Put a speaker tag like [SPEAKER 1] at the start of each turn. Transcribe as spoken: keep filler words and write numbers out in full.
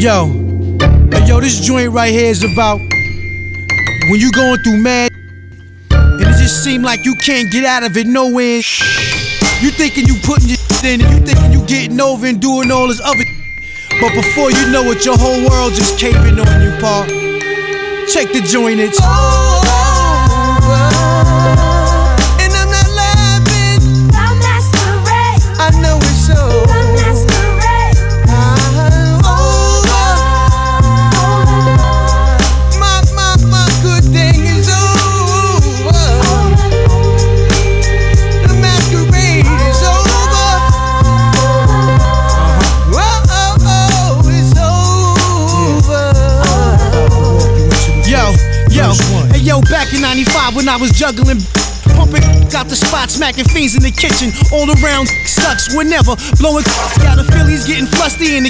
[SPEAKER 1] Yo, hey, yo, this joint right here is about when you going through mad and it just seem like you can't get out of it nowhere. You thinking you putting your in and you thinking you getting over and doing all this other, but before you know it, your whole world just caving on you, pa. Check the joint, it's over. And I'm not laughing.
[SPEAKER 2] The masquerade.
[SPEAKER 1] I know it's over.
[SPEAKER 2] The masquerade.
[SPEAKER 1] I'm over. My, my, my good thing is over. The masquerade is over. Uh-huh. Oh, oh, oh, it's over. Yo, yo, hey yo, back in ninety-five when I was juggling, pumping got the spot, smacking fiends in the kitchen, all around sucks whenever, blowing out of Phillies, getting flusty in the